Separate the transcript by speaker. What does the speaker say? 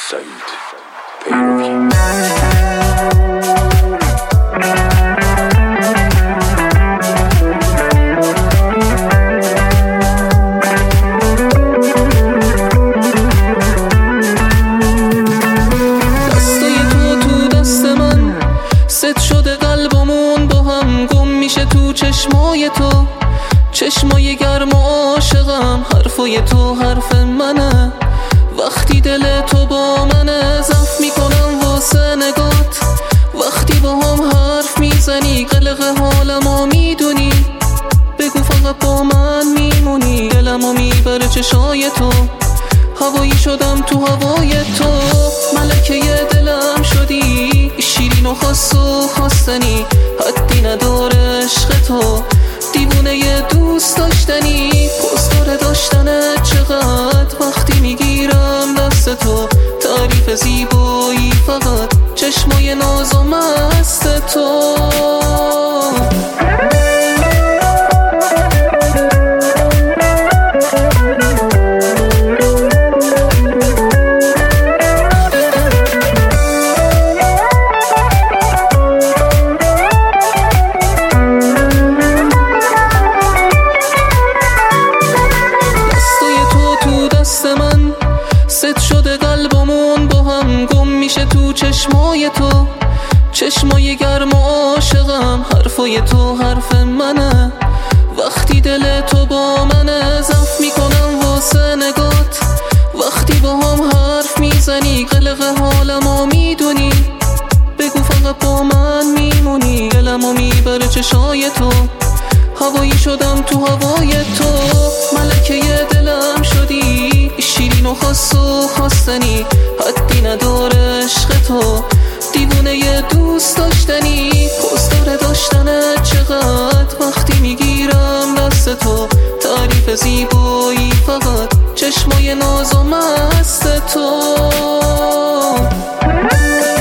Speaker 1: سعید پیروی.
Speaker 2: چشمای تو چشمای گرم و عاشقم، حرفای تو حرف منه، وقتی دل تو با منه، ضعف میکنم واسه نگات، وقتی با هم حرف میزنی قلق حالمو میدونی، بگو فقط با من میمونی، دلمو میبره چشای تو، هوایی شدم تو هوای تو، ملکه دلم شدی، شیرین و خاص و خواستنی، حدی نداره عشق تو، دیوونه دوست داشتنی، پستار داشتنت چقدر، وقتی میگیرم دست تو، تعریف زیبایی فقط، چشمای ناز و مست تو. ست شده قلبمون با هم گم میشه تو چشمای تو، چشمای گرم و عاشقم، حرفای تو حرف منه، وقتی دل تو با منه، ضعف میکنم واسه نگات، وقتی با هم حرف میزنی قلق حالمو میدونی، بگو فقط با من میمونی، دلمو میبره چشای تو، هوایی شدم تو هوای تو، ملکه دلم شدی، شیرین و خاص و خواستنی، حدی نداره عشق تو، دیوونه دوست داشتنی، پستار داشتنت چقدر، وقتی میگیرم دست تو، تعریف زیبایی فقط، چشمای ناز و مست تو.